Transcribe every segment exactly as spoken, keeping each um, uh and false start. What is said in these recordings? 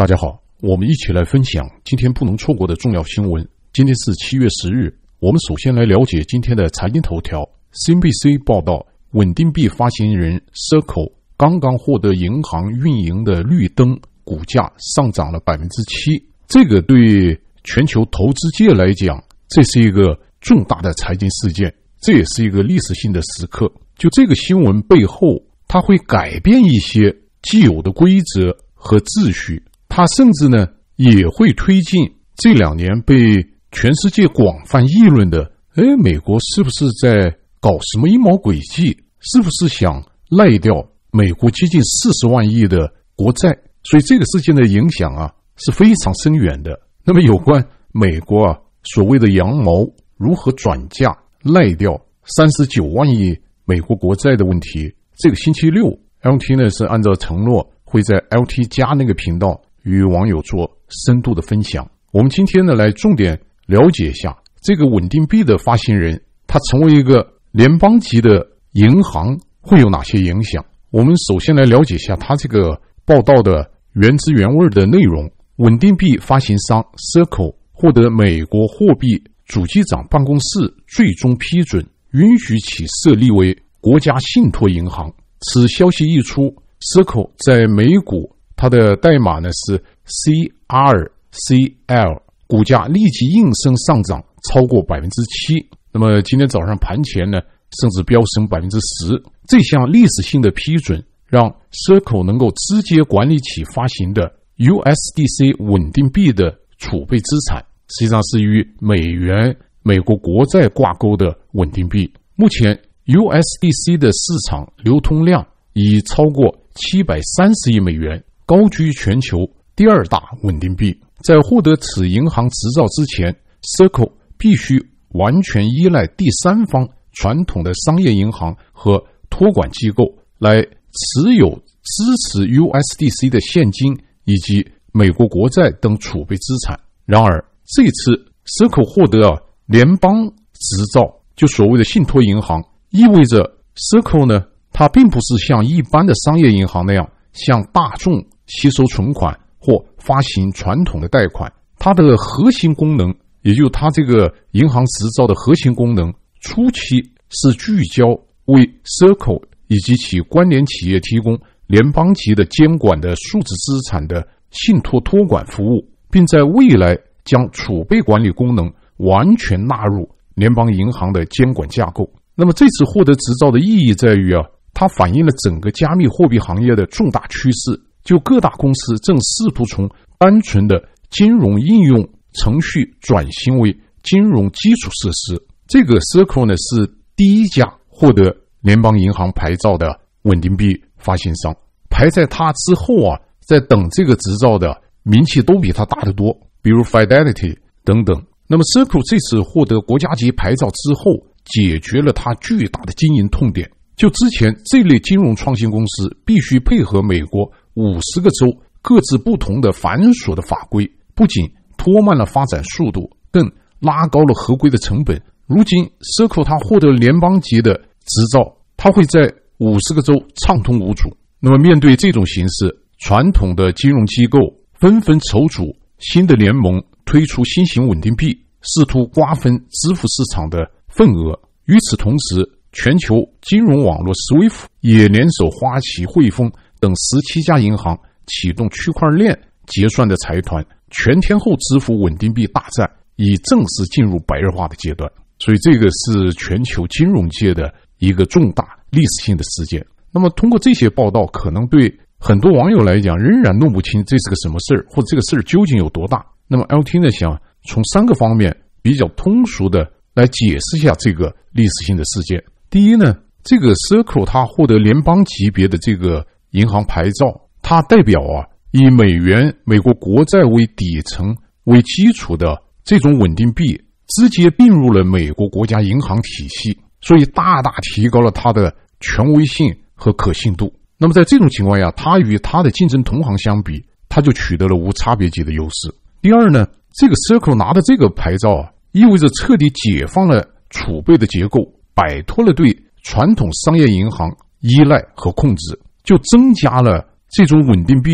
大家好，我们一起来分享今天不能错过的重要新闻。今天是七月十日，我们首先来了解今天的财经头条。C N B C 报道，稳定币发行人 Circle 刚刚获得银行运营的绿灯，股价上涨了 百分之七。 这个对全球投资界来讲，这是一个重大的财经事件，这也是一个历史性的时刻。就这个新闻背后，它会改变一些既有的规则和秩序，它甚至呢也会推进这两年被全世界广泛议论的，哎，美国是不是在搞什么阴谋诡计？是不是想赖掉美国接近四十万亿的国债？所以这个事件的影响啊是非常深远的。那么有关美国啊所谓的羊毛如何转嫁赖掉三十九万亿美国国债的问题，这个星期六 L T 呢是按照承诺会在 L T 加那个频道与网友做深度的分享。我们今天呢来重点了解一下这个稳定币的发行人，他成为一个联邦级的银行会有哪些影响。我们首先来了解一下他这个报道的原汁原味的内容。稳定币发行商 Circle 获得美国货币主机长办公室最终批准，允许其设立为国家信托银行。此消息一出， Circle 在美股它的代码呢是 C R C L， 股价立即应声上涨超过 百分之七。 那么今天早上盘前呢甚至飙升 百分之十。 这项历史性的批准让 Circle 能够直接管理起发行的 U S D C 稳定币的储备资产，实际上是与美元美国国债挂钩的稳定币。目前 U S D C 的市场流通量已超过七百三十亿美元，高居全球第二大稳定币。在获得此银行执照之前， Circle 必须完全依赖第三方传统的商业银行和托管机构来持有支持 U S D C 的现金以及美国国债等储备资产。然而这次 Circle 获得啊联邦执照，就所谓的信托银行，意味着 Circle 呢它并不是像一般的商业银行那样向大众吸收存款或发行传统的贷款。它的核心功能，也就是它这个银行执照的核心功能，初期是聚焦为 Circle 以及其关联企业提供联邦级的监管的数字资产的信托托管服务，并在未来将储备管理功能完全纳入联邦银行的监管架构。那么这次获得执照的意义在于啊，它反映了整个加密货币行业的重大趋势，就各大公司正试图从单纯的金融应用程序转型为金融基础设施。这个 Circle 呢是第一家获得联邦银行牌照的稳定币发行商，排在它之后啊，在等这个执照的名气都比它大得多，比如 Fidelity 等等。那么 Circle 这次获得国家级牌照之后，解决了它巨大的经营痛点。就之前这类金融创新公司必须配合美国五十个州各自不同的繁琐的法规，不仅拖慢了发展速度，更拉高了合规的成本。如今 Circle 它获得联邦级的执照，它会在五十个州畅通无阻。那么面对这种形势，传统的金融机构纷纷筹组新的联盟，推出新型稳定币，试图瓜分支付市场的份额。与此同时，全球金融网络 Swift 也联手花旗、汇丰等十七家银行启动区块链结算的财团，全天候支付稳定币大战已正式进入白热化的阶段。所以这个是全球金融界的一个重大历史性的事件。那么通过这些报道，可能对很多网友来讲仍然弄不清这是个什么事儿，或者这个事儿究竟有多大。那么 L T 呢想从三个方面比较通俗的来解释一下这个历史性的事件。第一呢，这个 Circle 它获得联邦级别的这个银行牌照，它代表啊以美元美国国债为底层为基础的这种稳定币直接并入了美国国家银行体系，所以大大提高了它的权威性和可信度。那么在这种情况下，它与它的竞争同行相比，它就取得了无差别级的优势。第二呢，这个 Circle 拿的这个牌照啊，意味着彻底解放了储备的结构，摆脱了对传统商业银行依赖和控制，就增加了这种稳定币啊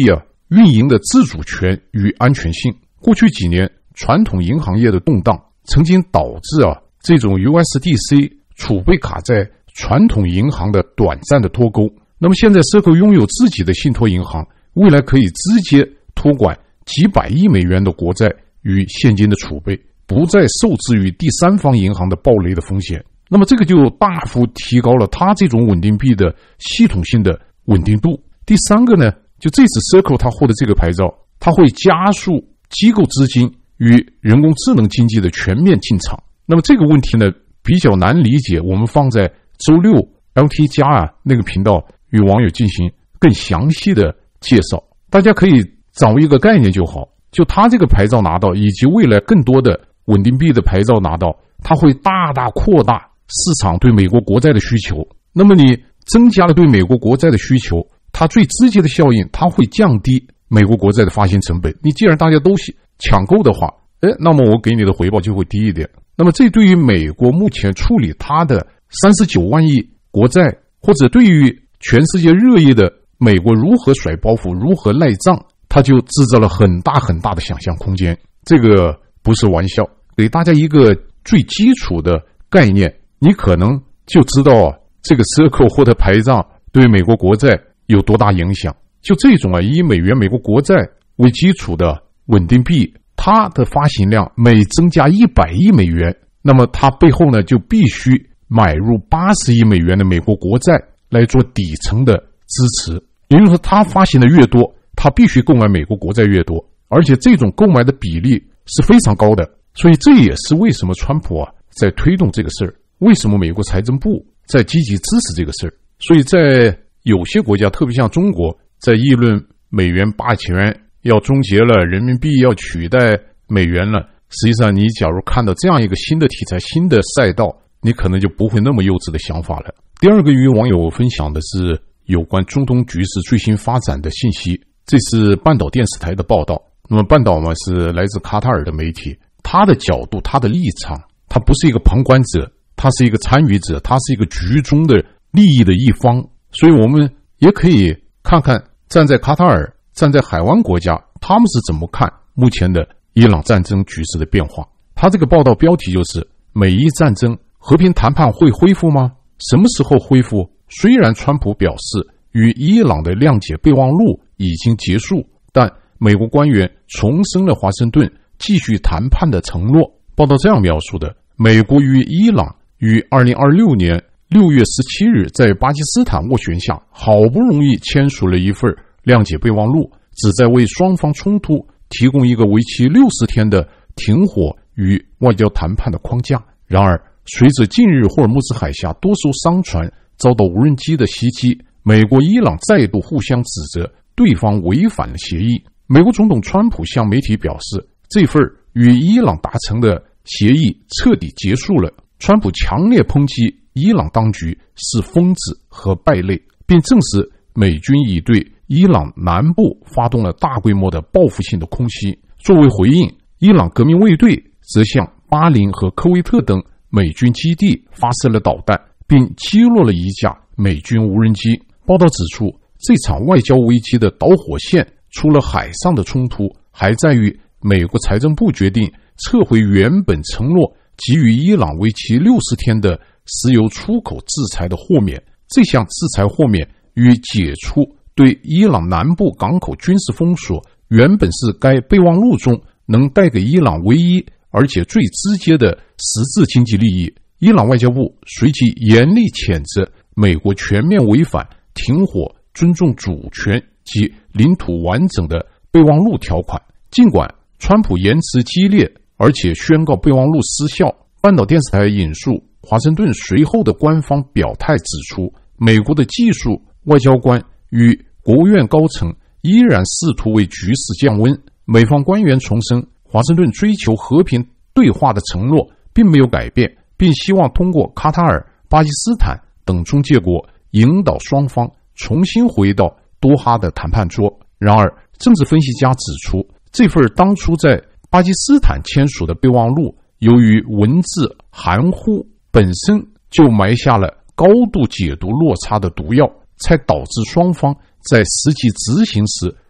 运营的自主权与安全性。过去几年传统银行业的动荡曾经导致啊这种 U S D C 储备卡在传统银行的短暂的脱钩。那么现在 Circle 拥有自己的信托银行，未来可以直接托管几百亿美元的国债与现金的储备，不再受制于第三方银行的暴雷的风险。那么这个就大幅提高了它这种稳定币的系统性的稳定度。第三个呢，就这次 Circle 它获得这个牌照，它会加速机构资金与人工智能经济的全面进场。那么这个问题呢比较难理解，我们放在周六 L T 加啊那个频道与网友进行更详细的介绍，大家可以掌握一个概念就好。就它这个牌照拿到，以及未来更多的稳定币的牌照拿到，它会大大扩大市场对美国国债的需求。那么你增加了对美国国债的需求，它最直接的效应，它会降低美国国债的发行成本。你既然大家都抢购的话，哎，那么我给你的回报就会低一点。那么这对于美国目前处理它的三十九万亿国债，或者对于全世界热议的美国如何甩包袱、如何赖账，它就制造了很大很大的想象空间。这个不是玩笑，给大家一个最基础的概念，你可能就知道啊，这个 Circle 获得牌照对美国国债有多大影响。就这种啊，以美元美国国债为基础的稳定币，它的发行量每增加一百亿美元，那么它背后呢就必须买入八十亿美元的美国国债来做底层的支持。也就是说，它发行的越多，它必须购买美国国债越多，而且这种购买的比例是非常高的。所以这也是为什么川普啊在推动这个事儿，为什么美国财政部在积极支持这个事儿。所以在有些国家，特别像中国，在议论美元霸权要终结了，人民币要取代美元了，实际上你假如看到这样一个新的题材、新的赛道，你可能就不会那么幼稚的想法了。第二个与网友分享的是有关中东局势最新发展的信息，这是半岛电视台的报道。那么半岛嘛是来自卡塔尔的媒体，他的角度、他的立场，他不是一个旁观者，他是一个参与者，他是一个局中的利益的一方。所以我们也可以看看站在卡塔尔、站在海湾国家，他们是怎么看目前的伊朗战争局势的变化。他这个报道标题就是美伊战争和平谈判会恢复吗？什么时候恢复？虽然川普表示与伊朗的谅解备忘录已经结束，但美国官员重申了华盛顿继续谈判的承诺。报道这样描述的：美国与伊朗于二零二六年六月十七日在巴基斯坦斡旋下，好不容易签署了一份谅解备忘录，旨在为双方冲突提供一个为期六十天的停火与外交谈判的框架。然而，随着近日霍尔木兹海峡多艘商船遭到无人机的袭击，美国、伊朗再度互相指责对方违反了协议。美国总统川普向媒体表示，这份与伊朗达成的协议彻底结束了。川普强烈抨击伊朗当局是疯子和败类，并证实美军已对伊朗南部发动了大规模的报复性的空袭。作为回应，伊朗革命卫队则向巴林和科威特等美军基地发射了导弹，并击落了一架美军无人机。报道指出，这场外交危机的导火线除了海上的冲突，还在于美国财政部决定撤回原本承诺给予伊朗为期六十天的石油出口制裁的豁免。这项制裁豁免与解除对伊朗南部港口军事封锁原本是该备忘录中能带给伊朗唯一而且最直接的实质经济利益。伊朗外交部随即严厉谴责美国全面违反停火、尊重主权及领土完整的备忘录条款。尽管川普言辞激烈，而且宣告备忘录失效，半岛电视台引述华盛顿随后的官方表态指出，美国的技术外交官与国务院高层依然试图为局势降温。美方官员重申，华盛顿追求和平对话的承诺并没有改变，并希望通过卡塔尔、巴基斯坦等中介国引导双方重新回到多哈的谈判桌。然而，政治分析家指出，这份当初在巴基斯坦签署的备忘录，由于文字含糊，本身就埋下了高度解读落差的毒药，才导致双方在实际执行时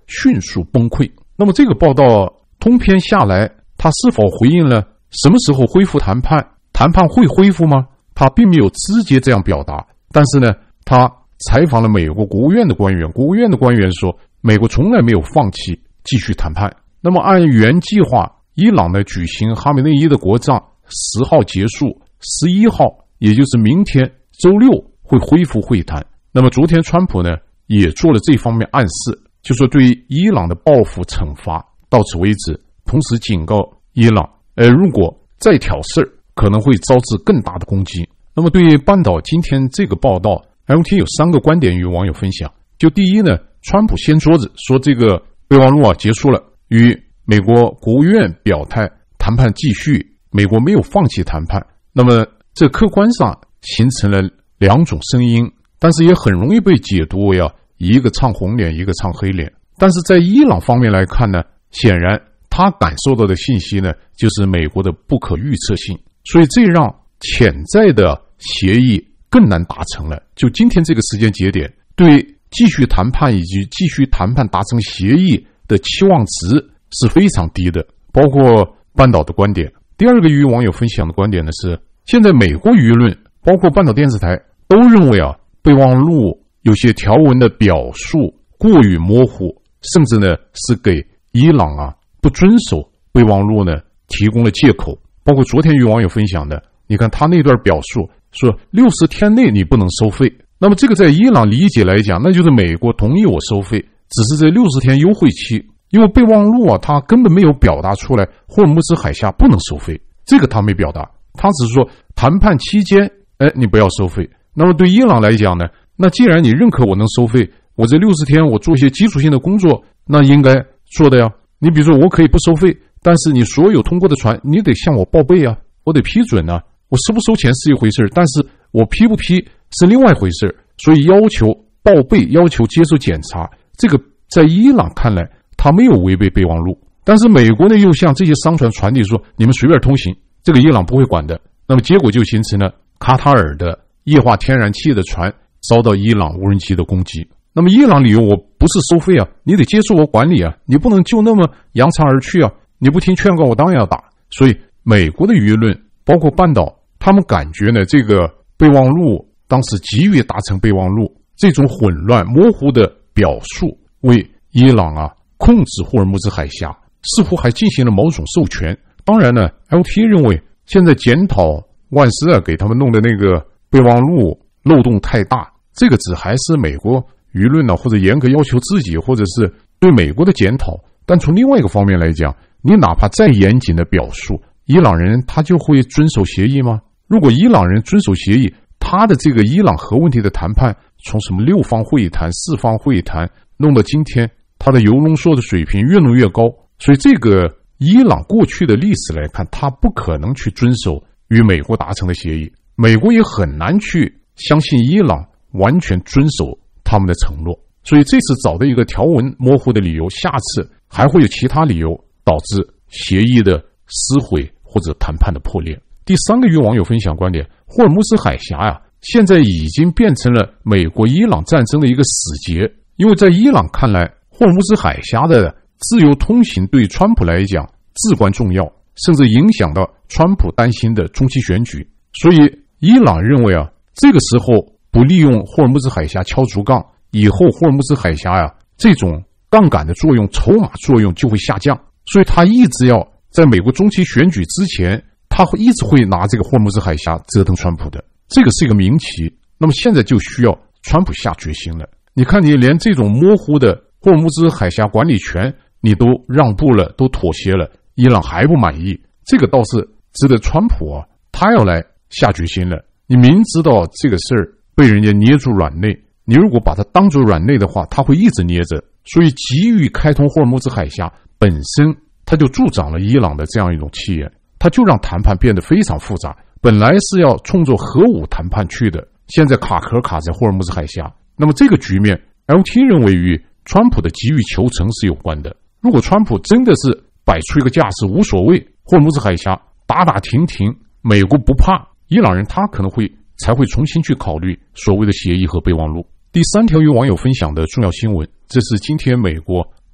迅速崩溃。那么这个报道通篇下来，他是否回应了什么时候恢复谈判？谈判会恢复吗？他并没有直接这样表达，但是呢，他采访了美国国务院的官员，国务院的官员说，美国从来没有放弃继续谈判。那么按原计划，伊朗呢举行哈梅内伊的国葬，十号结束，十一号也就是明天周六会恢复会谈。那么昨天川普呢也做了这方面暗示，就说对伊朗的报复惩罚到此为止，同时警告伊朗，呃，如果再挑事儿，可能会招致更大的攻击。那么对于半岛今天这个报道 ，L T 有三个观点与网友分享。就第一呢，川普掀桌子说这个备忘录啊结束了，与美国国务院表态谈判继续，美国没有放弃谈判。那么这客观上形成了两种声音，但是也很容易被解读为啊一个唱红脸，一个唱黑脸。但是在伊朗方面来看呢，显然他感受到的信息呢，就是美国的不可预测性，所以这让潜在的协议更难达成了。就今天这个时间节点，对继续谈判以及继续谈判达成协议的期望值是非常低的，包括半岛的观点。第二个与网友分享的观点呢是，现在美国舆论包括半岛电视台都认为啊，备忘录有些条文的表述过于模糊，甚至呢是给伊朗啊不遵守备忘录呢提供了借口。包括昨天与网友分享的，你看他那段表述说六十天内你不能收费，那么这个在伊朗理解来讲，那就是美国同意我收费，只是这六十天优惠期。因为备忘录啊，他根本没有表达出来霍尔木兹海峡不能收费，这个他没表达，他只是说谈判期间，哎，你不要收费。那么对伊朗来讲呢，那既然你认可我能收费，我这六十天我做一些基础性的工作，那应该做的呀。你比如说我可以不收费，但是你所有通过的船你得向我报备啊，我得批准啊。我收不收钱是一回事，但是我批不批是另外一回事。所以要求报备，要求接受检查，这个在伊朗看来他没有违背备忘录。但是美国呢又向这些商船传递说你们随便通行，这个伊朗不会管的。那么结果就形成了卡塔尔的液化天然气的船遭到伊朗无人机的攻击。那么伊朗理由我不是收费啊，你得接受我管理啊，你不能就那么扬长而去啊，你不听劝告我当然要打。所以美国的舆论包括半岛，他们感觉呢这个备忘录当时急于达成备忘录，这种混乱模糊的表述为伊朗啊控制霍尔木兹海峡似乎还进行了某种授权。当然呢 L T 认为现在检讨万斯啊给他们弄的那个备忘录漏洞太大，这个只还是美国舆论呢、啊、或者严格要求自己，或者是对美国的检讨。但从另外一个方面来讲，你哪怕再严谨的表述，伊朗人他就会遵守协议吗？如果伊朗人遵守协议，他的这个伊朗核问题的谈判从什么六方会谈四方会谈弄到今天，他的油浓缩的水平越弄越高。所以这个伊朗过去的历史来看，他不可能去遵守与美国达成的协议，美国也很难去相信伊朗完全遵守他们的承诺。所以这次找到一个条文模糊的理由，下次还会有其他理由导致协议的撕毁或者谈判的破裂。第三个与网友分享观点，霍尔木兹海峡呀、啊，现在已经变成了美国伊朗战争的一个死结。因为在伊朗看来，霍尔木兹海峡的自由通行对川普来讲至关重要，甚至影响到川普担心的中期选举。所以伊朗认为啊，这个时候不利用霍尔木兹海峡敲竹杠，以后霍尔木兹海峡呀、啊、这种杠杆的作用、筹码作用就会下降。所以他一直要在美国中期选举之前，他一直会拿这个霍尔木兹海峡折腾川普的，这个是一个明棋。那么现在就需要川普下决心了。你看你连这种模糊的霍尔木兹海峡管理权你都让步了，都妥协了，伊朗还不满意，这个倒是值得川普啊，他要来下决心了。你明知道这个事儿被人家捏住软肋，你如果把它当作软肋的话，他会一直捏着。所以急于开通霍尔木兹海峡本身它就助长了伊朗的这样一种气焰，它就让谈判变得非常复杂。本来是要冲着核武谈判去的，现在卡壳卡在霍尔木兹海峡。那么这个局面 L T 认为与川普的急于求成是有关的。如果川普真的是摆出一个架势，无所谓，霍尔木兹海峡打打停停，美国不怕，伊朗人他可能会才会重新去考虑所谓的协议和备忘录。第三条与网友分享的重要新闻，这是今天美国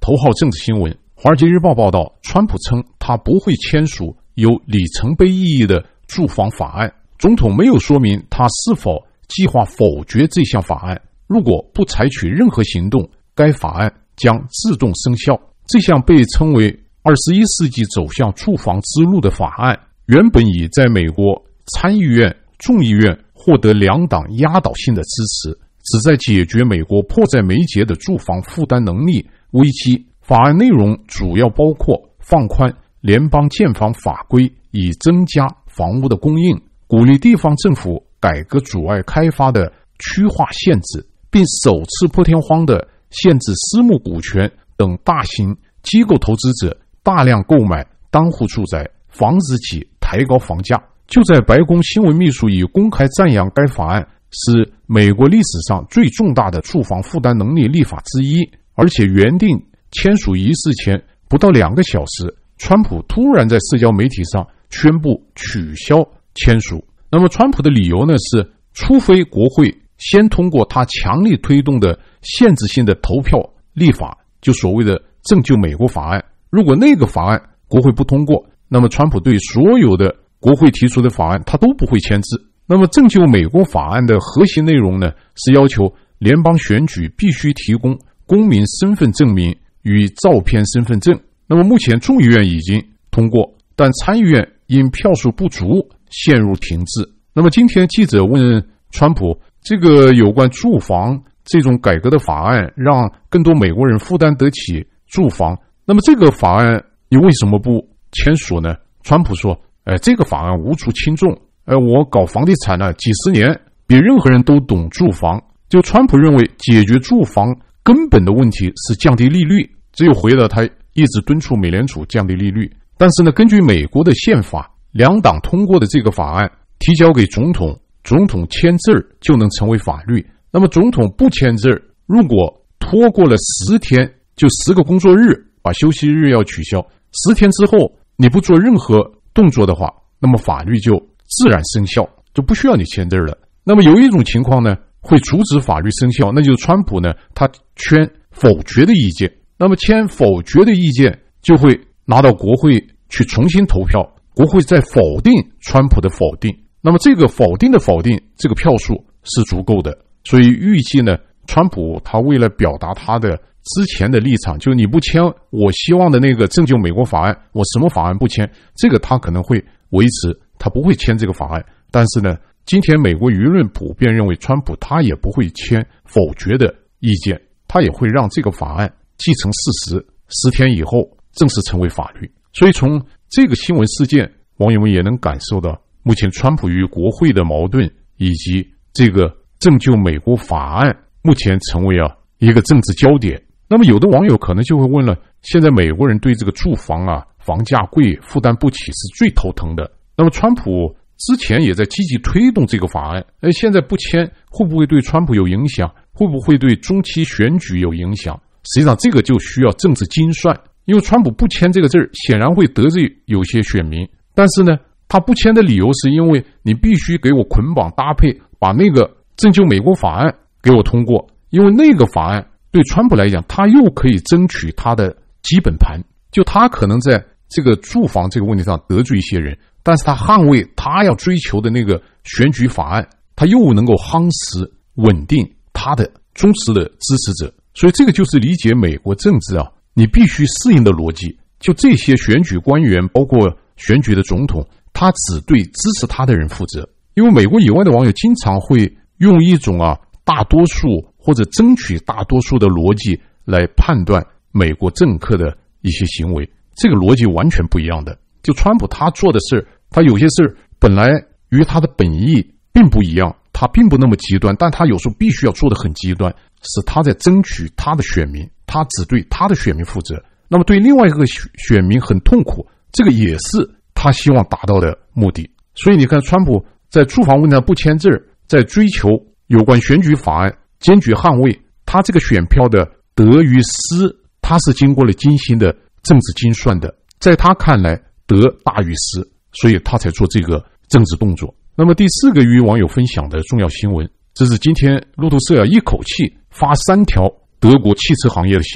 头号政治新闻，《华尔街日报》报道，川普称他不会签署有里程碑意义的住房法案，总统没有说明他是否计划否决这项法案。如果不采取任何行动，该法案将自动生效。这项被称为二十一世纪走向住房之路的法案，原本已在美国参议院、众议院获得两党压倒性的支持，旨在解决美国迫在眉睫的住房负担能力危机。法案内容主要包括放宽联邦建房法规，以增加房屋的供应，鼓励地方政府改革阻碍开发的区划限制，并首次破天荒地限制私募股权等大型机构投资者大量购买单户住宅，防止其抬高房价。就在白宫新闻秘书已公开赞扬该法案是美国历史上最重大的住房负担能力立法之一，而且原定签署仪式前不到两个小时，川普突然在社交媒体上宣布取消签署。那么川普的理由呢是，除非国会先通过他强力推动的限制性的投票立法，就所谓的拯救美国法案，如果那个法案国会不通过，那么川普对所有的国会提出的法案他都不会签字。那么拯救美国法案的核心内容呢，是要求联邦选举必须提供公民身份证明与照片身份证。那么目前众议院已经通过，但参议院因票数不足陷入停滞。那么今天记者问川普，这个有关住房这种改革的法案让更多美国人负担得起住房，那么这个法案你为什么不签署呢？川普说，呃，这个法案无足轻重，呃，我搞房地产呢几十年，比任何人都懂住房。就川普认为解决住房根本的问题是降低利率，只有回了他一直敦促美联储降低利率。但是呢，根据美国的宪法，两党通过的这个法案提交给总统，总统签字就能成为法律。那么总统不签字，如果拖过了十天，就十个工作日，把休息日要取消，十天之后你不做任何动作的话，那么法律就自然生效，就不需要你签字了。那么有一种情况呢，会阻止法律生效，那就是川普呢，他签否决的意见。那么签否决的意见就会拿到国会去重新投票，国会再否定川普的否定，那么这个否定的否定，这个票数是足够的。所以预计呢，川普他为了表达他的之前的立场，就是你不签我希望的那个拯救美国法案，我什么法案不签，这个他可能会维持，他不会签这个法案。但是呢，今天美国舆论普遍认为川普他也不会签否决的意见，他也会让这个法案既成事实，十天以后正式成为法律。所以从这个新闻事件，网友们也能感受到目前川普与国会的矛盾，以及这个拯救美国法案目前成为啊一个政治焦点。那么有的网友可能就会问了，现在美国人对这个住房啊房价贵负担不起是最头疼的，那么川普之前也在积极推动这个法案，而现在不签会不会对川普有影响，会不会对中期选举有影响？实际上这个就需要政治精算，因为川普不签这个字显然会得罪有些选民，但是呢他不签的理由是因为你必须给我捆绑搭配，把那个拯救美国法案给我通过，因为那个法案对川普来讲，他又可以争取他的基本盘，就他可能在这个住房这个问题上得罪一些人，但是他捍卫他要追求的那个选举法案，他又能够夯实稳定他的忠实的支持者。所以这个就是理解美国政治啊，你必须适应的逻辑。就这些选举官员，包括选举的总统，他只对支持他的人负责。因为美国以外的网友经常会用一种啊大多数或者争取大多数的逻辑来判断美国政客的一些行为，这个逻辑完全不一样的。就川普他做的事，他有些事本来与他的本意并不一样，他并不那么极端，但他有时候必须要做得很极端，是他在争取他的选民，他只对他的选民负责，那么对另外一个选民很痛苦，这个也是他希望达到的目的。所以你看川普在住房问题上不签字，在追求有关选举法案坚决捍卫他这个选票的得与失，他是经过了精心的政治精算的，在他看来得大于失，所以他才做这个政治动作。那么第四个与网友分享的重要新闻，这是今天路透社一口气发三条德国汽车行业的新闻。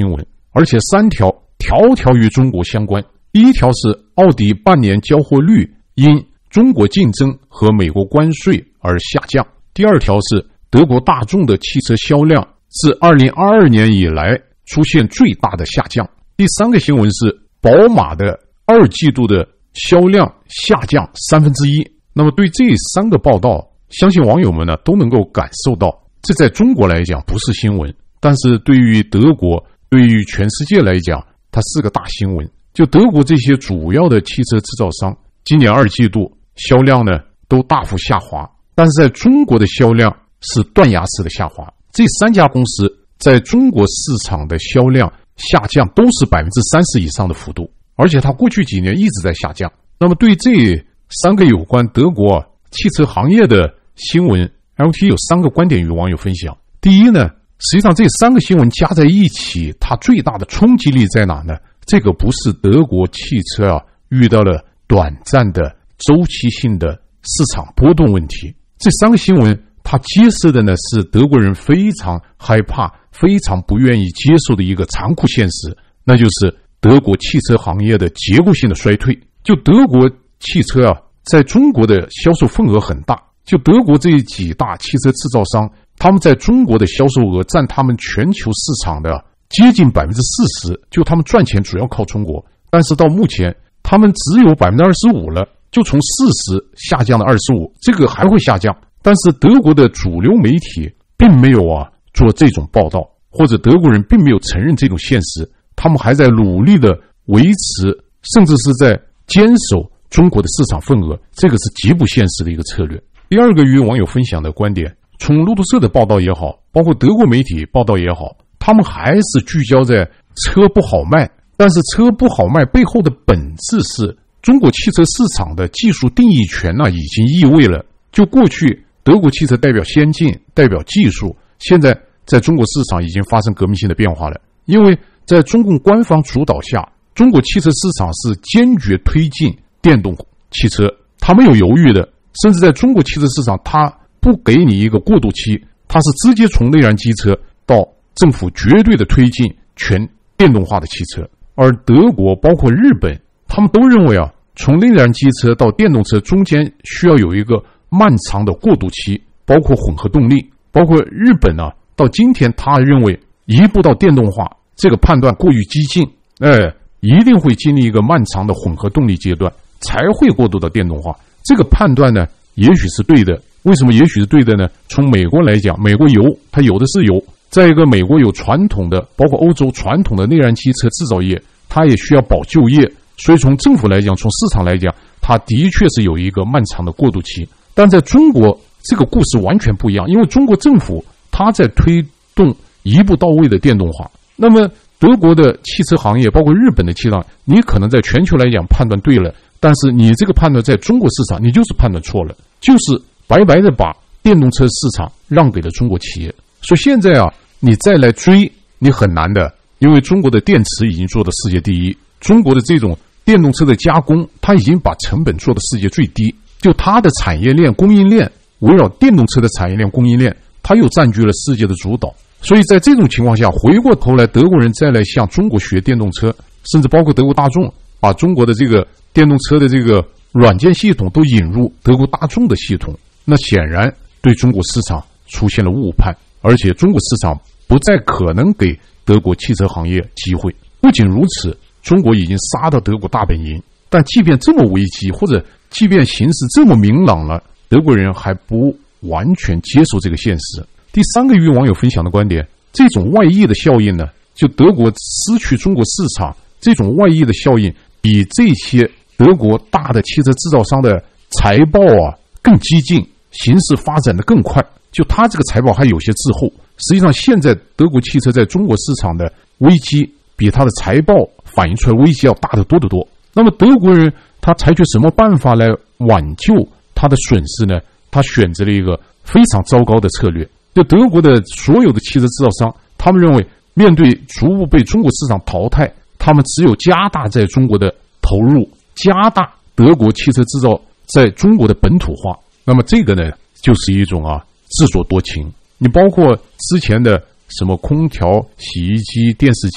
而且三条条条与中国相关。第一条是奥迪半年交货率因中国竞争和美国关税而下降。第二条是德国大众的汽车销量自二零二二年以来出现最大的下降。第三个新闻是宝马的二季度的销量下降三分之一。那么对这三个报道，相信网友们呢都能够感受到，这在中国来讲不是新闻，但是对于德国，对于全世界来讲，它是个大新闻。就德国这些主要的汽车制造商，今年二季度销量呢都大幅下滑，但是在中国的销量是断崖式的下滑。这三家公司在中国市场的销量下降都是 百分之三十 以上的幅度，而且它过去几年一直在下降。那么对这三个有关德国汽车行业的新闻， L T 有三个观点与网友分享。第一呢，实际上这三个新闻加在一起，它最大的冲击力在哪呢？这个不是德国汽车啊遇到了短暂的周期性的市场波动问题，这三个新闻它揭示的呢是德国人非常害怕、非常不愿意接受的一个残酷现实，那就是德国汽车行业的结构性的衰退。就德国汽车啊在中国的销售份额很大，就德国这几大汽车制造商，他们在中国的销售额占他们全球市场的接近 百分之四十， 就他们赚钱主要靠中国。但是到目前他们只有 百分之二十五 了，就从四十下降了二十五，这个还会下降。但是德国的主流媒体并没有啊做这种报道，或者德国人并没有承认这种现实，他们还在努力的维持，甚至是在坚守中国的市场份额，这个是极不现实的一个策略。第二个与网友分享的观点，从路透社的报道也好，包括德国媒体报道也好，他们还是聚焦在车不好卖，但是车不好卖背后的本质是中国汽车市场的技术定义权呢、啊、已经易位了。就过去德国汽车代表先进，代表技术，现在在中国市场已经发生革命性的变化了。因为在中共官方主导下，中国汽车市场是坚决推进电动汽车，它没有犹豫的，甚至在中国汽车市场它不给你一个过渡期，它是直接从内燃机车到政府绝对的推进全电动化的汽车。而德国包括日本，他们都认为啊，从内燃机车到电动车中间需要有一个漫长的过渡期，包括混合动力，包括日本啊，到今天他认为一步到电动化这个判断过于激进，哎，一定会经历一个漫长的混合动力阶段才会过渡到电动化。这个判断呢也许是对的。为什么也许是对的呢？从美国来讲，美国油它有的是油，再一个美国有传统的，包括欧洲传统的内燃机车制造业，它也需要保就业，所以从政府来讲，从市场来讲，它的确是有一个漫长的过渡期。但在中国这个故事完全不一样，因为中国政府它在推动一步到位的电动化。那么德国的汽车行业包括日本的汽车行业，你可能在全球来讲判断对了，但是你这个判断在中国市场你就是判断错了，就是白白的把电动车市场让给了中国企业。所以现在啊你再来追你很难的，因为中国的电池已经做到世界第一，中国的这种电动车的加工它已经把成本做到世界最低，就它的产业链供应链，围绕电动车的产业链供应链它又占据了世界的主导。所以在这种情况下，回过头来德国人再来向中国学电动车，甚至包括德国大众把中国的这个电动车的这个软件系统都引入德国大众的系统，那显然对中国市场出现了误判，而且中国市场不再可能给德国汽车行业机会。不仅如此，中国已经杀到德国大本营，但即便这么危机，或者即便形势这么明朗了，德国人还不完全接受这个现实。第三个与网友分享的观点，这种外溢的效应呢，就德国失去中国市场，这种外溢的效应比这些德国大的汽车制造商的财报啊更激进，形势发展的更快。就他这个财报还有些滞后，实际上现在德国汽车在中国市场的危机比他的财报反映出来危机要大得多得多。那么德国人他采取什么办法来挽救他的损失呢？他选择了一个非常糟糕的策略。就德国的所有的汽车制造商，他们认为面对逐步被中国市场淘汰，他们只有加大在中国的投入，加大德国汽车制造在中国的本土化。那么这个呢就是一种啊自作多情。你包括之前的什么空调、洗衣机、电视机，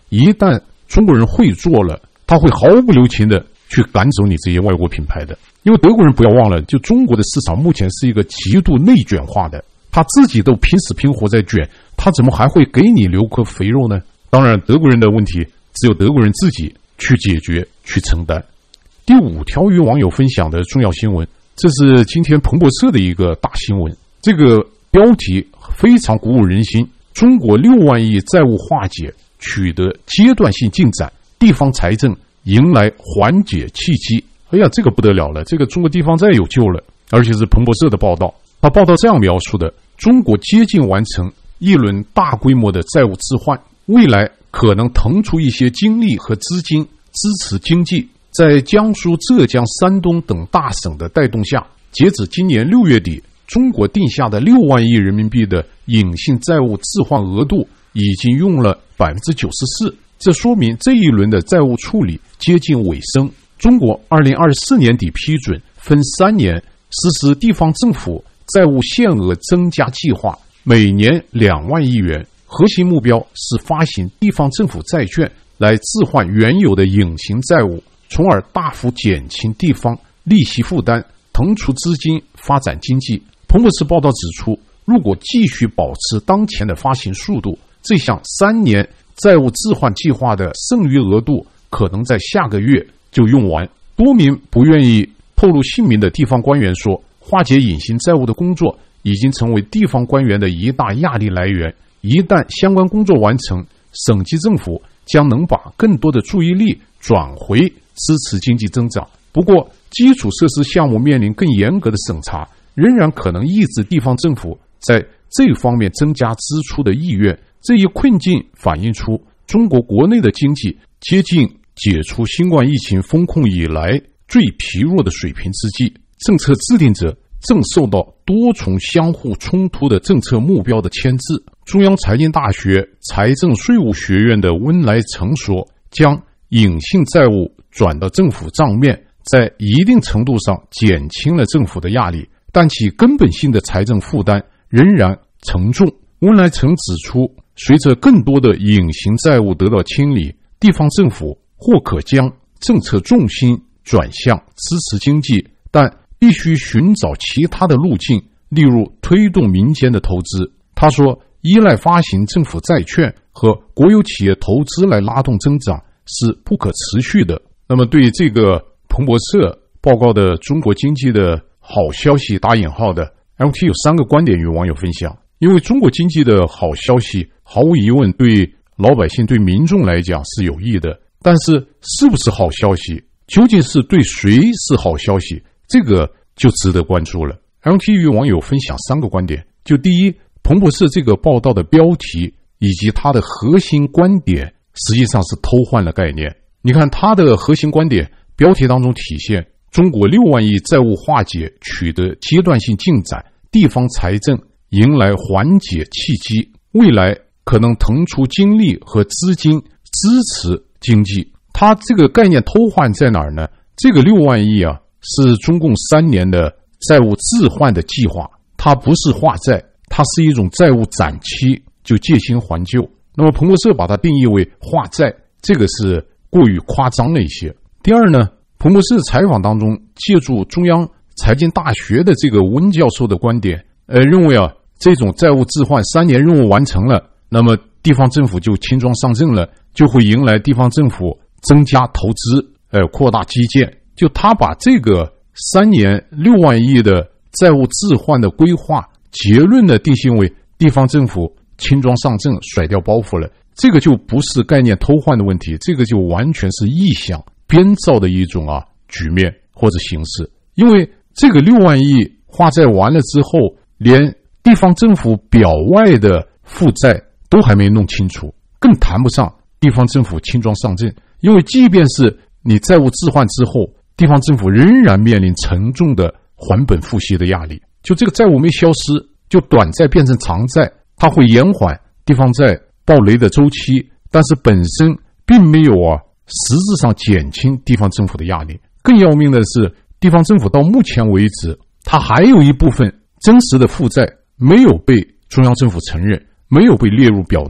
一旦中国人会做了，他会毫不留情的去赶走你这些外国品牌的。因为德国人不要忘了，就中国的市场目前是一个极度内卷化的，他自己都拼死拼活在卷，他怎么还会给你留颗肥肉呢？当然德国人的问题只有德国人自己去解决去承担。第五条与网友分享的重要新闻，这是今天彭博社的一个大新闻，这个标题非常鼓舞人心，中国六万亿债务化解取得阶段性进展，地方财政迎来缓解契机。哎呀，这个不得了了，这个中国地方债有救了，而且是彭博社的报道。他报道这样描述的：中国接近完成一轮大规模的债务置换，未来可能腾出一些精力和资金支持经济。在江苏、浙江、山东等大省的带动下，截止今年六月底，中国定下的六万亿人民币的隐性债务置换额度已经用了 百分之九十四， 这说明这一轮的债务处理接近尾声。中国二零二四年底批准分三年实施地方政府债务限额增加计划，每年两万亿元，核心目标是发行地方政府债券来置换原有的隐形债务，从而大幅减轻地方利息负担，腾出资金发展经济。彭博社报道指出，如果继续保持当前的发行速度，这项三年债务置换计划的剩余额度可能在下个月就用完。多名不愿意透露姓名的地方官员说，化解隐形债务的工作已经成为地方官员的一大压力来源，一旦相关工作完成，省级政府将能把更多的注意力转回支持经济增长。不过基础设施项目面临更严格的审查，仍然可能抑制地方政府在这方面增加支出的意愿。这一困境反映出中国国内的经济接近解除新冠疫情封控以来最疲弱的水平之际，政策制定者正受到多重相互冲突的政策目标的牵制。中央财经大学财政税务学院的温来成说，将隐性债务转到政府账面，在一定程度上减轻了政府的压力，但其根本性的财政负担仍然沉重。温来成指出，随着更多的隐形债务得到清理，地方政府或可将政策重心转向支持经济，但必须寻找其他的路径，例如推动民间的投资。他说，依赖发行政府债券和国有企业投资来拉动增长是不可持续的。那么对这个彭博社报告的中国经济的好消息打引号的 L T 有三个观点与网友分享。因为中国经济的好消息毫无疑问对老百姓对民众来讲是有益的，但是是不是好消息，究竟是对谁是好消息，这个就值得关注了。 L T 与网友分享三个观点。就第一，彭博社这个报道的标题以及它的核心观点实际上是偷换了概念。你看它的核心观点标题当中体现，中国六万亿债务化解取得阶段性进展，地方财政迎来缓解契机，未来可能腾出精力和资金支持经济。它这个概念偷换在哪儿呢？这个六万亿啊，是中共三年的债务置换的计划，它不是化债，它是一种债务展期，就借新还旧。那么彭博社把它定义为化债，这个是过于夸张了一些。第二呢，彭博社采访当中借助中央财经大学的这个温教授的观点，呃，认为啊，这种债务置换三年任务完成了，那么地方政府就轻装上阵了，就会迎来地方政府增加投资，呃，扩大基建。就他把这个三年六万亿的债务置换的规划结论呢定性为地方政府轻装上阵，甩掉包袱了。这个就不是概念偷换的问题，这个就完全是臆想编造的一种啊局面或者形式。因为这个六万亿化债完了之后，连地方政府表外的负债都还没弄清楚，更谈不上地方政府轻装上阵。因为即便是你债务置换之后，地方政府仍然面临沉重的还本付息的压力。就这个债务没消失，就短债变成长债，它会延缓地方债暴雷的周期，但是本身并没有啊实质上减轻地方政府的压力。更要命的是，地方政府到目前为止，它还有一部分真实的负债没有被中央政府承认，没有被列入表内。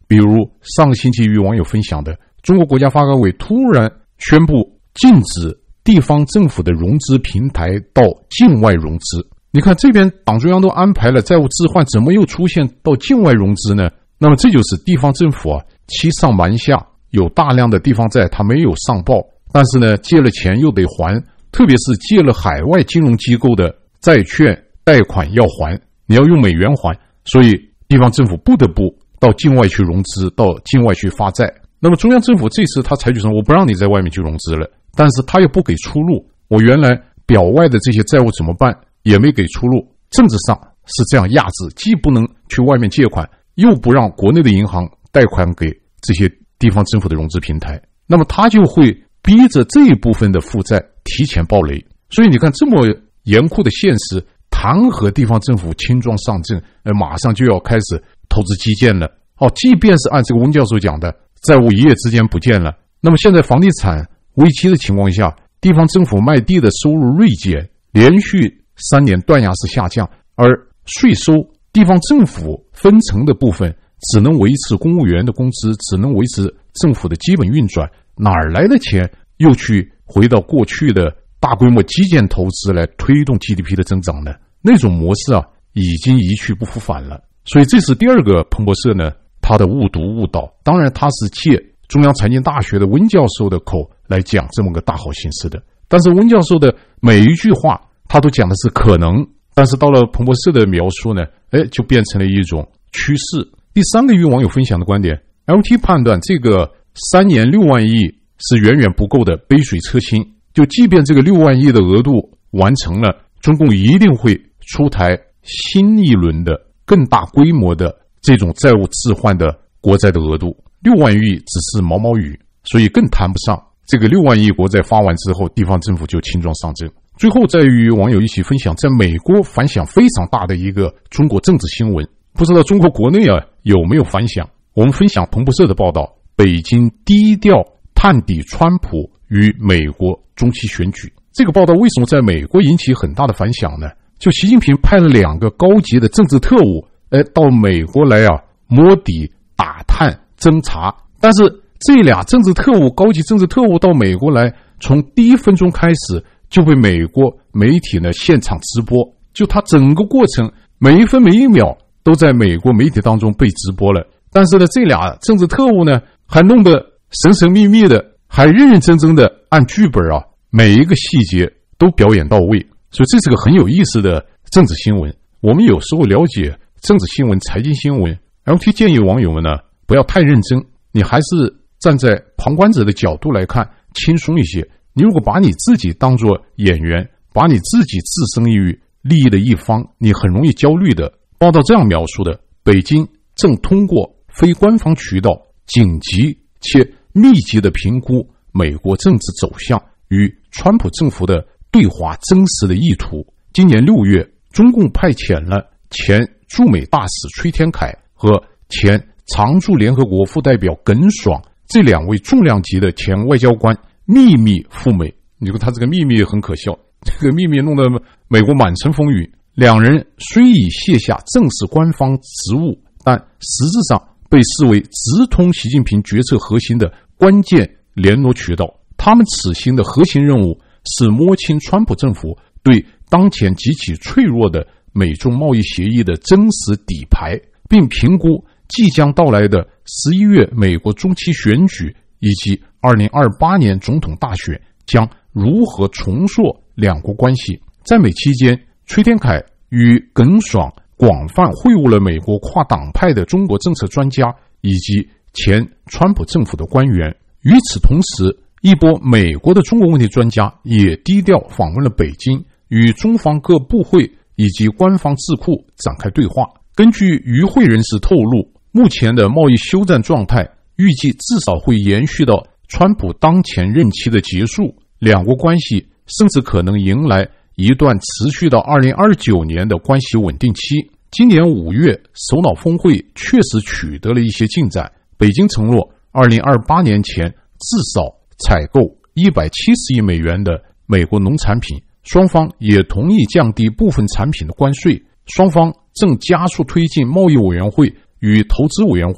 比如上个星期与网友分享的，中国国家发改委突然宣布禁止地方政府的融资平台到境外融资。你看这边党中央都安排了债务置换，怎么又出现到境外融资呢？那么这就是地方政府啊欺上瞒下，有大量的地方债他没有上报，但是呢借了钱又得还，特别是借了海外金融机构的债券贷款要还，你要用美元还，所以地方政府不得不到境外去融资，到境外去发债。那么中央政府这次他采取成我不让你在外面去融资了，但是他又不给出路，我原来表外的这些债务怎么办，也没给出路。政治上是这样压制，既不能去外面借款，又不让国内的银行贷款给这些地方政府的融资平台，那么他就会逼着这一部分的负债提前爆雷。所以你看这么严酷的现实，弹劾地方政府轻装上阵，呃，马上就要开始投资基建了。哦，即便是按这个温教授讲的，债务一夜之间不见了，那么现在房地产危机的情况下，地方政府卖地的收入锐减，连续三年断崖式下降，而税收地方政府分成的部分只能维持公务员的工资，只能维持政府的基本运转，哪儿来的钱又去回到过去的大规模基建投资来推动 G D P 的增长呢？那种模式啊已经一去不复返了。所以这是第二个彭博社呢他的误读误导，当然他是借中央财经大学的温教授的口来讲这么个大好形势的，但是温教授的每一句话他都讲的是可能，但是到了彭博社的描述呢，哎，就变成了一种趋势。第三个与网友分享的观点 ，L T 判断这个三年六万亿是远远不够的杯水车薪，就即便这个六万亿的额度完成了，中共一定会出台新一轮的更大规模的这种债务置换的国债的额度。六万亿只是毛毛雨，所以更谈不上这个六万亿国债发完之后，地方政府就轻装上阵。最后再与网友一起分享在美国反响非常大的一个中国政治新闻，不知道中国国内啊有没有反响。我们分享彭博社的报道，北京低调探底川普与美国中期选举。这个报道为什么在美国引起很大的反响呢？就习近平派了两个高级的政治特务哎，到美国来啊摸底打探侦查，但是这俩政治特务高级政治特务到美国来，从第一分钟开始就被美国媒体呢现场直播，就他整个过程每一分每一秒都在美国媒体当中被直播了。但是呢这俩政治特务呢还弄得神神秘秘的，还认认真真的按剧本啊每一个细节都表演到位，所以这是个很有意思的政治新闻。我们有时候了解政治新闻财经新闻 L T 建议网友们呢不要太认真，你还是站在旁观者的角度来看轻松一些。你如果把你自己当作演员，把你自己置身于利益的一方，你很容易焦虑的。报道这样描述的，北京正通过非官方渠道紧急且密集的评估美国政治走向与川普政府的对华真实的意图。今年六月，中共派遣了前驻美大使崔天凯和前常驻联合国副代表耿爽这两位重量级的前外交官秘密赴美。你说他这个秘密很可笑，这个秘密弄得美国满城风雨。两人虽已卸下正式官方职务，但实质上被视为直通习近平决策核心的关键联络渠道。他们此行的核心任务是摸清川普政府对当前极其脆弱的美中贸易协议的真实底牌，并评估即将到来的十一月美国中期选举以及二零二八年总统大选将如何重塑两国关系。在美期间，崔天凯与耿爽广泛会晤了美国跨党派的中国政策专家以及前川普政府的官员。与此同时，一波美国的中国问题专家也低调访问了北京，与中方各部会以及官方智库展开对话。根据与会人士透露，目前的贸易休战状态预计至少会延续到川普当前任期的结束，两国关系甚至可能迎来一段持续到二零二九年的关系稳定期。今年五月首脑峰会确实取得了一些进展，北京承诺二零二八年前至少采购一百七十亿美元的美国农产品，双方也同意降低部分产品的关税。双方正加速推进贸易委员会与投资委员会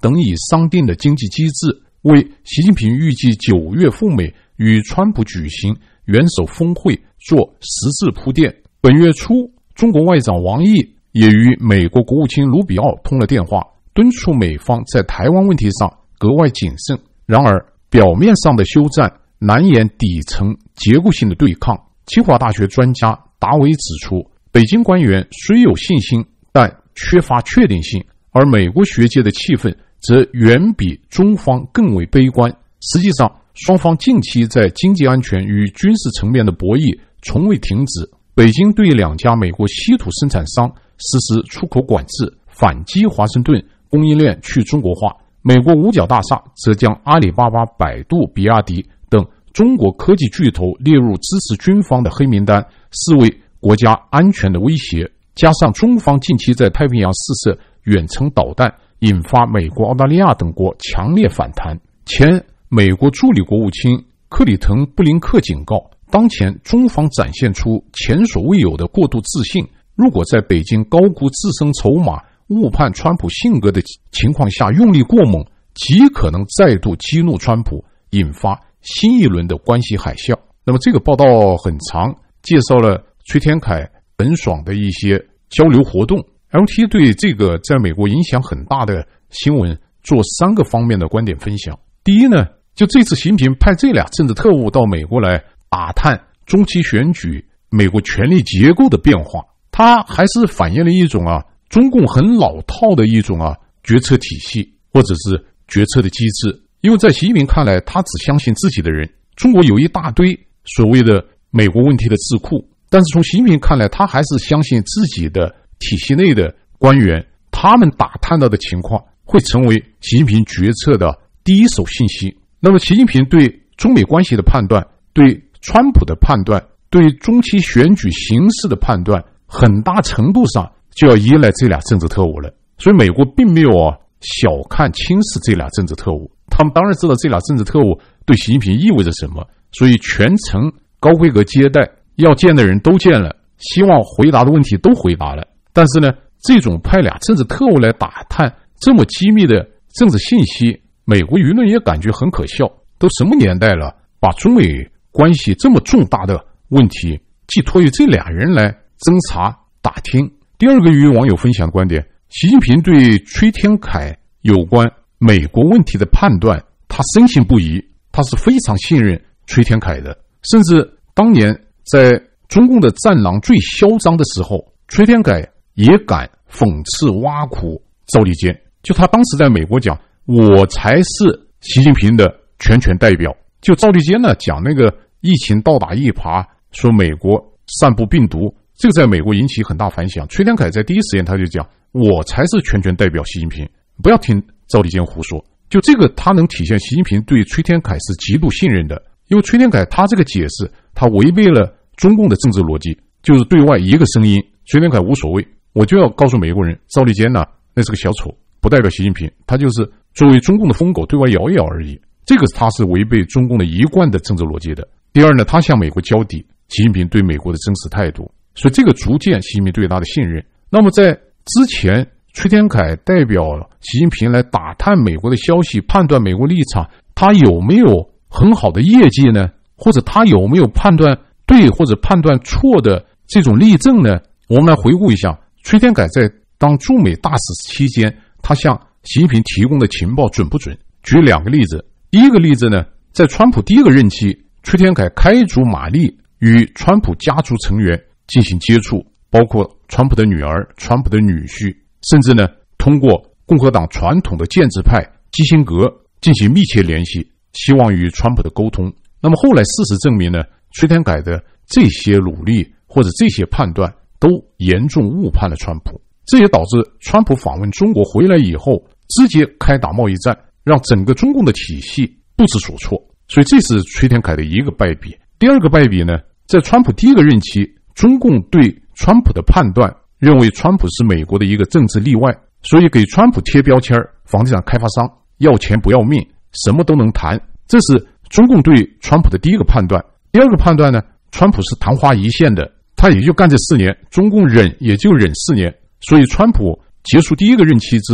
等已商定的经济机制，为习近平预计九月赴美与川普举行元首峰会做实质铺垫。本月初，中国外长王毅也与美国国务卿卢比奥通了电话，敦促美方在台湾问题上格外谨慎。然而，表面上的休战难掩底层结构性的对抗。清华大学专家达维指出，北京官员虽有信心，但缺乏确定性，而美国学界的气氛则远比中方更为悲观。实际上，双方近期在经济安全与军事层面的博弈从未停止。北京对两家美国稀土生产商实施出口管制，反击华盛顿供应链去中国化。美国五角大厦则将阿里巴巴、百度、比亚迪等中国科技巨头列入支持军方的黑名单，视为国家安全的威胁。加上中方近期在太平洋试射远程导弹，引发美国、澳大利亚等国强烈反弹。前美国助理国务卿克里滕布林克警告，当前中方展现出前所未有的过度自信，如果在北京高估自身筹码、误判川普性格的情况下用力过猛，极可能再度激怒川普，引发新一轮的关系海啸。那么这个报道很长，介绍了崔天凯、本爽的一些交流活动。L T 对这个在美国影响很大的新闻做三个方面的观点分享。第一呢，就这次习近平派这俩政治特务到美国来打探中期选举美国权力结构的变化，它还是反映了一种啊中共很老套的一种啊决策体系或者是决策的机制。因为在习近平看来，他只相信自己的人。中国有一大堆所谓的美国问题的智库，但是从习近平看来，他还是相信自己的体系内的官员，他们打探到的情况会成为习近平决策的第一手信息。那么习近平对中美关系的判断，对川普的判断，对中期选举形势的判断，很大程度上就要依赖这俩政治特务了。所以美国并没有啊小看轻视这俩政治特务，他们当然知道这俩政治特务对习近平意味着什么，所以全程高规格接待，要见的人都见了，希望回答的问题都回答了。但是呢，这种派俩政治特务来打探这么机密的政治信息，美国舆论也感觉很可笑。都什么年代了，把中美关系这么重大的问题寄托于这俩人来侦查打听。第二个与网友分享的观点，习近平对崔天凯有关美国问题的判断，他深信不疑，他是非常信任崔天凯的。甚至当年在中共的战狼最嚣张的时候，崔天凯也敢讽刺挖苦赵立坚。就他当时在美国讲，我才是习近平的全权代表。就赵立坚呢讲那个疫情倒打一耙，说美国散布病毒，这个在美国引起很大反响。崔天凯在第一时间他就讲，我才是全权代表习近平，不要听赵立坚胡说。就这个他能体现习近平对崔天凯是极度信任的。因为崔天凯他这个解释，他违背了中共的政治逻辑，就是对外一个声音，崔天凯无所谓，我就要告诉美国人，赵立坚呢那是个小丑，不代表习近平，他就是作为中共的疯狗对外摇一摇而已。这个他是违背中共的一贯的政治逻辑的。第二呢，他向美国交底习近平对美国的真实态度，所以这个逐渐习近平对他的信任。那么在之前，崔天凯代表习近平来打探美国的消息，判断美国立场，他有没有很好的业绩呢？或者他有没有判断对或者判断错的这种例证呢？我们来回顾一下崔天凯在当驻美大使期间，他向习近平提供的情报准不准？举两个例子。第一个例子呢，在川普第一个任期，崔天凯开足马力与川普家族成员进行接触，包括川普的女儿、川普的女婿，甚至呢通过共和党传统的建制派基辛格进行密切联系，希望与川普的沟通。那么后来事实证明呢，崔天凯的这些努力或者这些判断都严重误判了川普，这也导致川普访问中国回来以后直接开打贸易战，让整个中共的体系不知所措。所以这是崔天凯的一个败笔。第二个败笔呢，在川普第一个任期，中共对川普的判断认为川普是美国的一个政治例外，所以给川普贴标签，房地产开发商要钱不要命，什么都能谈，这是中共对川普的第一个判断。第二个判断呢，川普是昙花一现的，他也就干这四年，中共忍也就忍四年，所以川普结束第一个任期之后，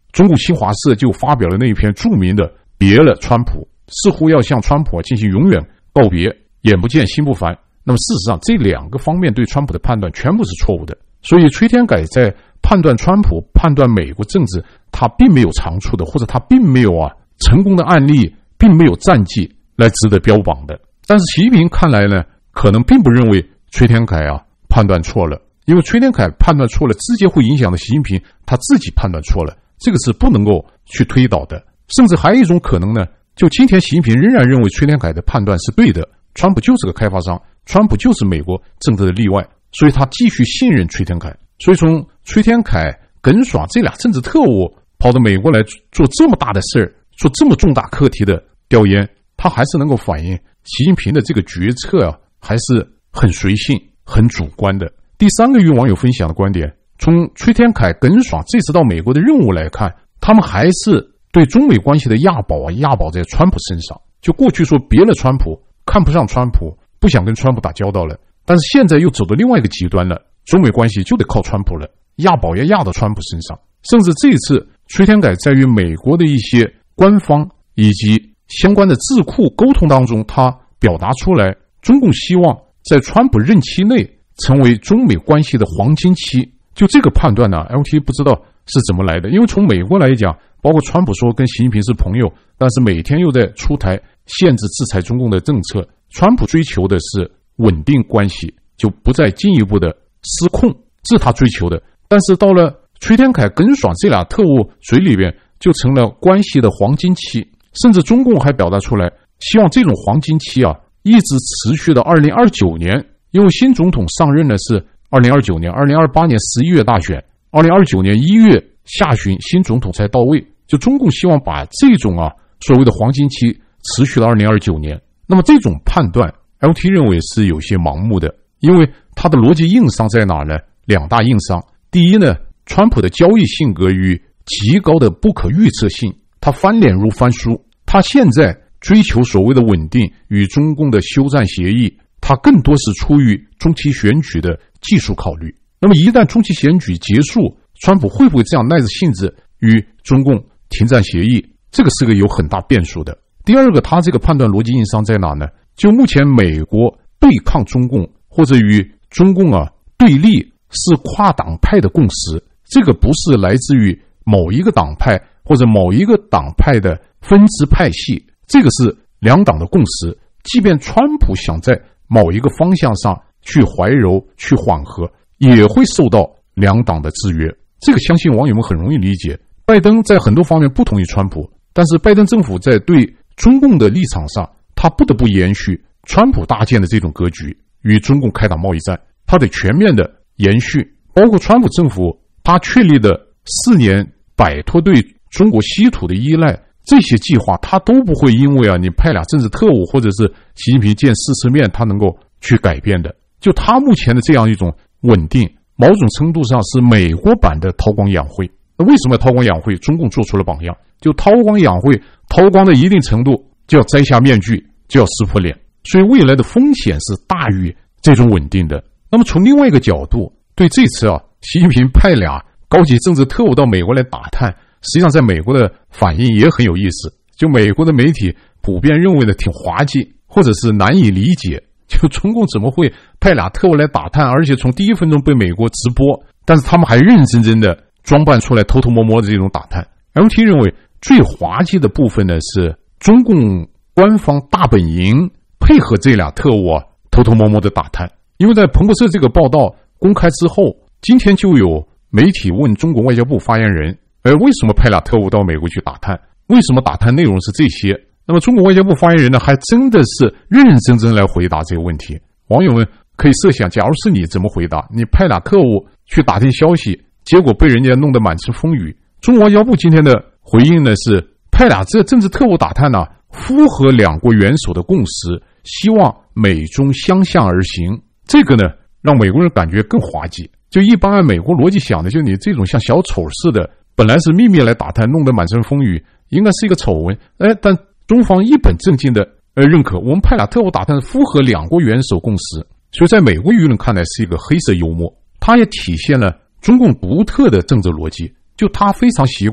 中共新华社就发表了那一篇著名的别了川普，似乎要向川普进行永远告别，眼不见心不烦。那么事实上这两个方面对川普的判断全部是错误的，所以崔天凯在判断川普、判断美国政治，他并没有长处的，或者他并没有啊成功的案例，并没有战绩来值得标榜的。但是习近平看来呢，可能并不认为崔天凯啊判断错了，因为崔天凯判断错了，直接会影响到习近平他自己判断错了，这个是不能够去推导的。甚至还有一种可能呢，就今天习近平仍然认为崔天凯的判断是对的，川普就是个开发商，川普就是美国政治的例外，所以他继续信任崔天凯。所以从崔天凯、耿爽这俩政治特务跑到美国来做这么大的事儿，做这么重大课题的调研，他还是能够反映习近平的这个决策啊，还是很随性、很主观的。第三个与网友分享的观点，从崔天凯、耿爽这次到美国的任务来看，他们还是对中美关系的押宝啊，押宝在川普身上。就过去说别了川普，看不上川普，不想跟川普打交道了，但是现在又走到另外一个极端了，中美关系就得靠川普了，押宝也押到川普身上。甚至这一次崔天凯在与美国的一些官方以及相关的智库沟通当中，他表达出来，中共希望在川普任期内成为中美关系的黄金期。就这个判断呢 L T 不知道是怎么来的，因为从美国来讲，包括川普说跟习近平是朋友，但是每天又在出台限制制裁中共的政策，川普追求的是稳定关系，就不再进一步的失控，这是他追求的。但是到了崔天凯、耿爽这俩特务嘴里边，就成了关系的黄金期，甚至中共还表达出来，希望这种黄金期啊一直持续到二零二九年，因为新总统上任的是二零二九年，二零二八年十一月大选，二零二九年一月下旬新总统才到位，就中共希望把这种啊所谓的黄金期持续到二零二九年。那么这种判断 L T 认为是有些盲目的，因为它的逻辑硬伤在哪呢？两大硬伤。第一呢，川普的交易性格与极高的不可预测性，他翻脸如翻书，他现在追求所谓的稳定与中共的休战协议，他更多是出于中期选举的技术考虑。那么一旦中期选举结束，川普会不会这样耐着性子与中共停战协议，这个是个有很大变数的。第二个，他这个判断逻辑硬伤在哪呢？就目前美国对抗中共或者与中共啊对立是跨党派的共识，这个不是来自于某一个党派或者某一个党派的分支派系，这个是两党的共识。即便川普想在某一个方向上去怀柔、去缓和，也会受到两党的制约。这个相信网友们很容易理解。拜登在很多方面不同于川普，但是拜登政府在对中共的立场上，他不得不延续川普搭建的这种格局，与中共开打贸易战，他得全面的延续。包括川普政府他确立的四年摆脱对中国稀土的依赖，这些计划他都不会因为啊你派俩政治特务或者是习近平见四次面他能够去改变的。就他目前的这样一种稳定，某种程度上是美国版的韬光养晦。那为什么要韬光养晦？中共做出了榜样，就韬光养晦，韬光的一定程度就要摘下面具，就要撕破脸，所以未来的风险是大于这种稳定的。那么从另外一个角度，对这次啊习近平派俩高级政治特务到美国来打探，实际上在美国的反应也很有意思。就美国的媒体普遍认为的挺滑稽，或者是难以理解，就中共怎么会派俩特务来打探，而且从第一分钟被美国直播，但是他们还认认真真的装扮出来偷偷摸摸的这种打探。 L T 认为最滑稽的部分呢是中共官方大本营配合这俩特务啊偷偷摸摸的打探。因为在彭博社这个报道公开之后，今天就有媒体问中国外交部发言人，呃，为什么派俩特务到美国去打探？为什么打探内容是这些？那么中国外交部发言人呢，还真的是认认真真来回答这个问题。网友们可以设想，假如是你怎么回答？你派俩特务去打听消息，结果被人家弄得满城风雨。中国外交部今天的回应呢是，派俩这政治特务打探呢，符合两国元首的共识，希望美中相向而行。这个呢，让美国人感觉更滑稽。就一般按美国逻辑想的，就你这种像小丑似的，本来是秘密来打探，弄得满城风雨，应该是一个丑闻。哎，但中方一本正经的呃认可，我们派俩特务打探符合两国元首共识，所以在美国舆论看来是一个黑色幽默。它也体现了中共独特的政治逻辑，就他非常习惯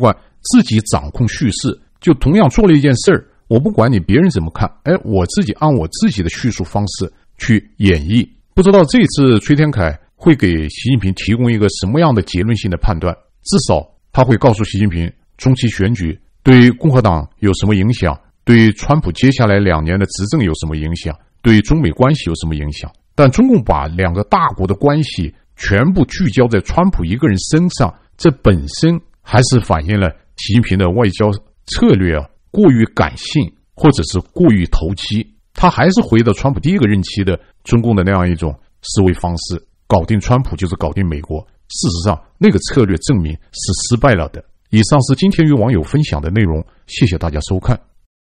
自己掌控叙事，就同样做了一件事儿，我不管你别人怎么看，哎，我自己按我自己的叙述方式去演绎。不知道这次崔天凯会给习近平提供一个什么样的结论性的判断，至少他会告诉习近平，中期选举对共和党有什么影响，对川普接下来两年的执政有什么影响，对中美关系有什么影响。但中共把两个大国的关系全部聚焦在川普一个人身上，这本身还是反映了习近平的外交策略啊过于感性，或者是过于投机。他还是回到川普第一个任期的中共的那样一种思维方式，搞定川普就是搞定美国。事实上那个策略证明是失败了的。以上是今天与网友分享的内容，谢谢大家收看。